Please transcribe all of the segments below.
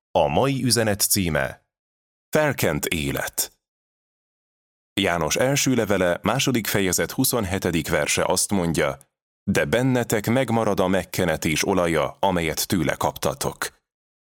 A mai üzenet címe: Felkent élet. János első levele, 2. fejezet 27. verse azt mondja: de bennetek megmarad a megkenetés olaja, amelyet tőle kaptatok.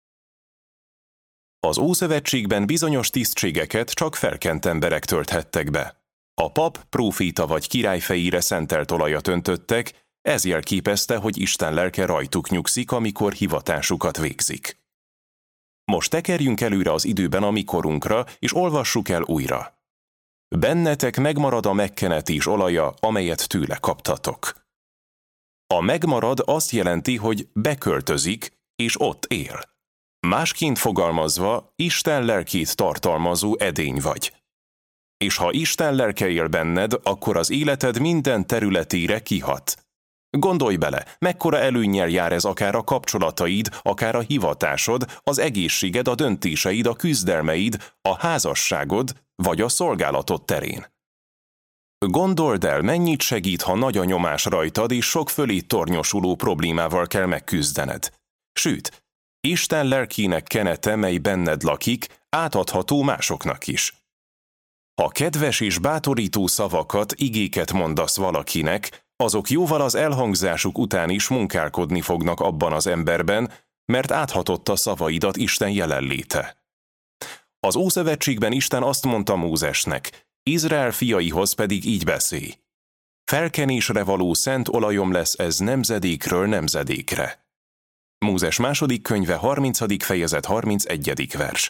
Az Ószövetségben bizonyos tisztségeket csak felkent emberek tölthettek be. A pap, próféta vagy király fejére szentelt olajat öntöttek, ez jelképezte, hogy Isten lelke rajtuk nyugszik, amikor hivatásukat végzik. Most tekerjünk előre az időben a mi korunkra, és olvassuk el újra. Bennetek megmarad a megkenetés olaja, amelyet tőle kaptatok. A megmarad azt jelenti, hogy beköltözik, és ott él. Másként fogalmazva, Isten lelkét tartalmazó edény vagy. És ha Isten lelke él benned, akkor az életed minden területére kihat. Gondolj bele, mekkora előnnyel jár ez akár a kapcsolataid, akár a hivatásod, az egészséged, a döntéseid, a küzdelmeid, a házasságod vagy a szolgálatod terén. Gondold el, mennyit segít, ha nagy a nyomás rajtad, és sok fölé tornyosuló problémával kell megküzdened. Sőt, Isten lelkének kenete, mely benned lakik, átadható másoknak is. Ha kedves és bátorító szavakat, igéket mondasz valakinek, azok jóval az elhangzásuk után is munkálkodni fognak abban az emberben, mert áthatott a szavaidat Isten jelenléte. Az Ószövetségben Isten azt mondta Mózesnek: Izrael fiaihoz pedig így beszélj: felkenésre való szent olajom lesz ez nemzedékről nemzedékre. Mózes 2. könyve 30. fejezet 31. vers.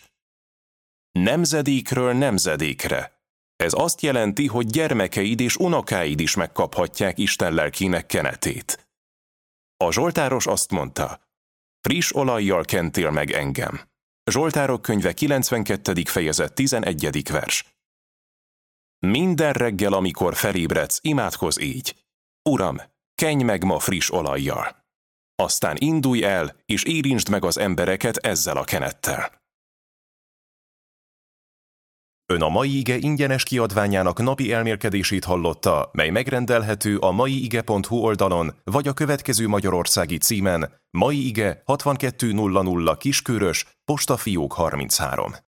Nemzedékről nemzedékre. Ez azt jelenti, hogy gyermekeid és unokáid is megkaphatják Isten lelkének kenetét. A zsoltáros azt mondta: friss olajjal kentél meg engem. Zsoltárok könyve 92. fejezet 11. vers. Minden reggel, amikor felébredsz, imádkozz így: Uram, kenj meg ma friss olajjal. Aztán indulj el, és érintsd meg az embereket ezzel a kenettel. Ön a Mai Ige ingyenes kiadványának napi elmélkedését hallotta, mely megrendelhető a maiige.hu oldalon, vagy a következő magyarországi címen: Mai Ige 6200 Kiskörös, Postafiók 33.